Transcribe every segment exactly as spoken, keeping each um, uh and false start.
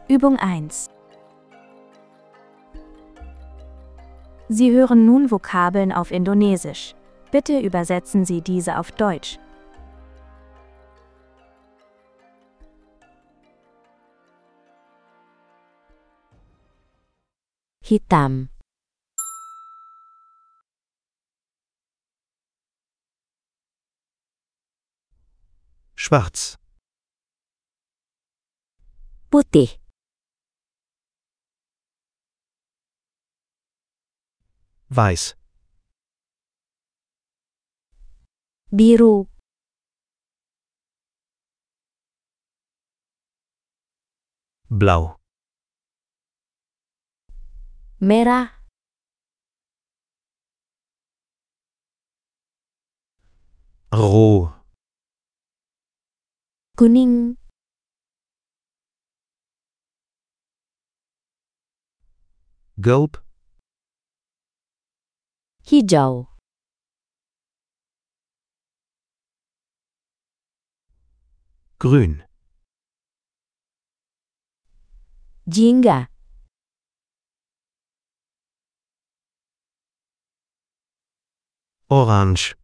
Übung eins. Sie hören nun Vokabeln auf Indonesisch. Bitte übersetzen Sie diese auf Deutsch. Hitam. Schwarz. Putih. Weiß. Biru. Blau. Merah. Roh. Kuning. Gelb. Hijau. Grün. Jingga. Orange.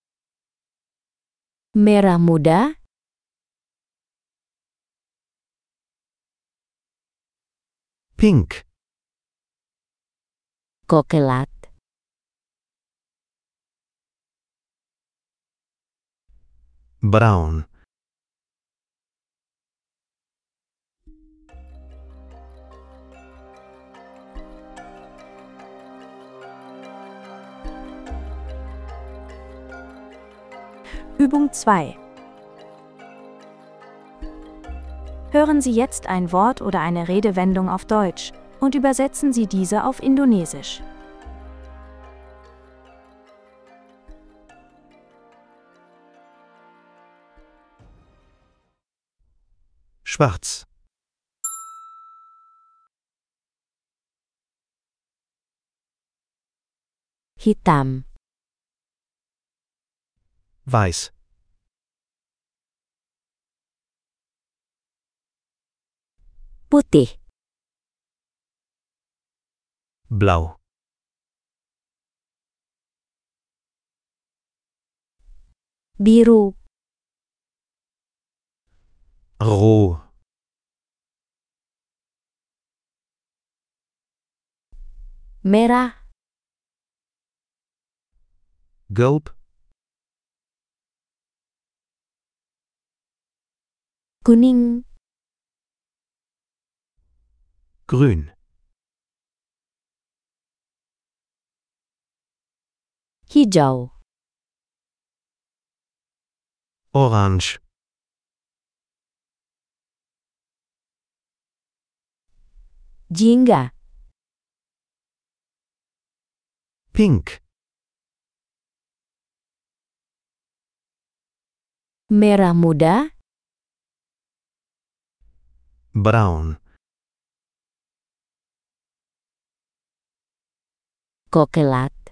Merah muda. Pink. Kokelat. Braun. Übung zwei. Hören Sie jetzt ein Wort oder eine Redewendung auf Deutsch und übersetzen Sie diese auf Indonesisch. Schwarz. Hitam. Weiß. Putih. Blau. Biru. Roh. Merah. Gelb. Kuning. Grün. Hijau. Orange. Jingga. Pink. Merah muda. Braun. Kokelat.